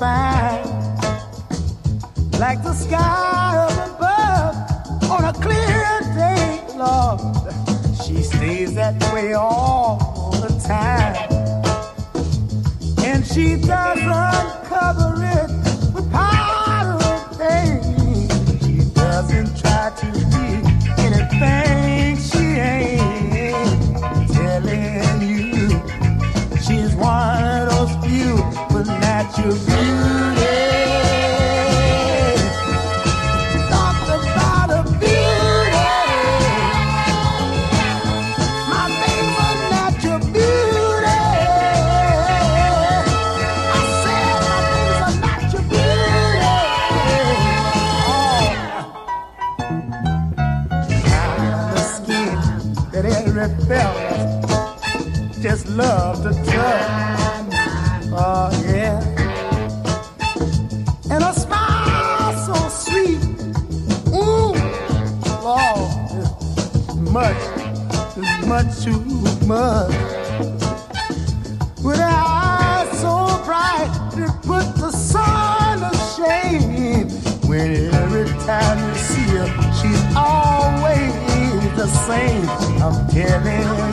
fine, like the sky up above on a clear day, Lord. She stays that way all the time, and she doesn't cover it with powder paint. She doesn't try to be anything she ain't. Telling you, she's one of those few with natural beauty. Talk about a beauty. My baby's a natural beauty. I said my baby's a natural beauty. Oh, the skin that every fella just love to touch. Oh yeah. And a smile so sweet. Ooh, Lord, it's much too much. With her eyes so bright, it put the sun to shame. When every time you see her, she's always the same. I'm telling you.